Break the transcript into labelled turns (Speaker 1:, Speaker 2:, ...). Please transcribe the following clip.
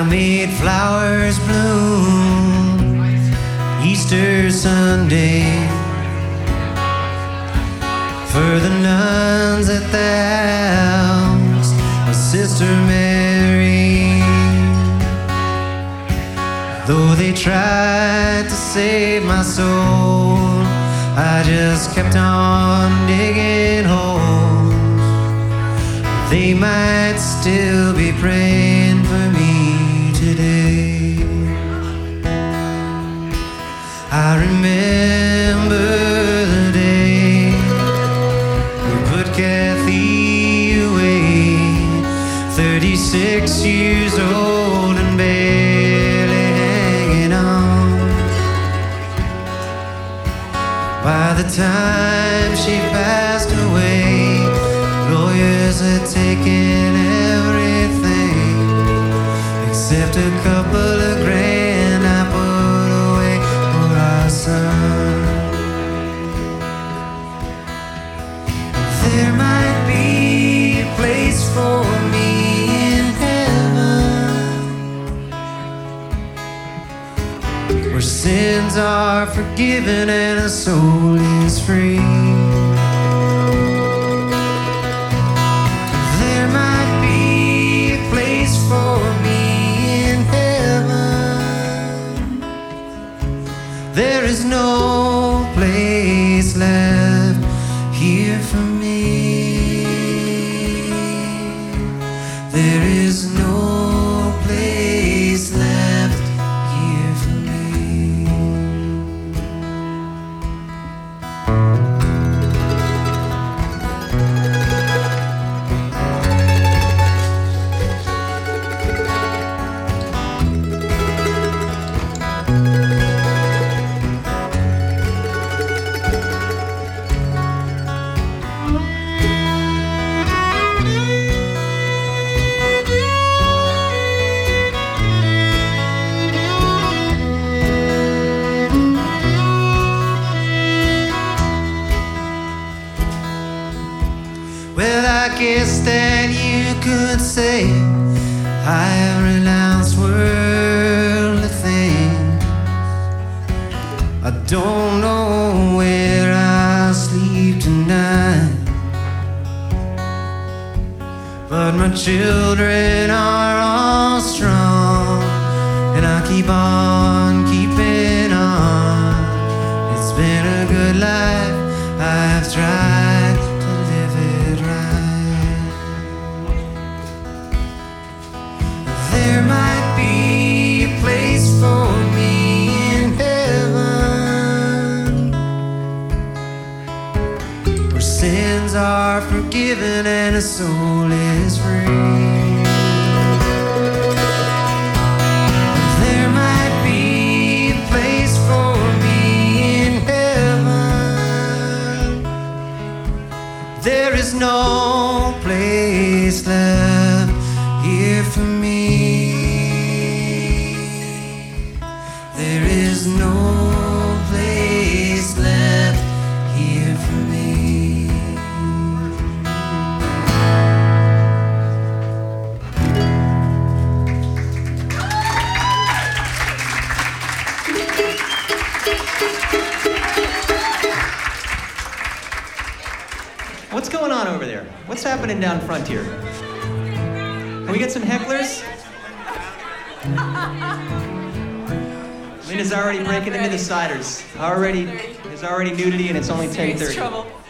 Speaker 1: I made flowers bloom Easter Sunday for the nuns at the house of Sister Mary. Though they tried to save my soul, I just kept on digging holes. They might still be praying for me today. I remember the day we put Kathy away, 36 years old and barely hanging on. By the time she passed away, lawyers had taken everything except a couple of grand I put away for our son. There might be a place for me in heaven where sins are forgiven and a soul is free. There is no place left here for me. There is no place left here for me. Well, I guess that you could say I have renounced worldly things. I don't know where I'll sleep tonight, but my children are all strong, and I keep on keeping on. It's been a good life, I've tried to live it right. There might be a place for me in heaven where sins are forgiven and a soul is free. There might be a place for me in heaven. There is no place left here for me. There is no place left here for me.
Speaker 2: What's going on over there? What's happening down front here? Can we get some hecklers? Lena's already breaking into the ciders. There's already nudity and it's only 10:30.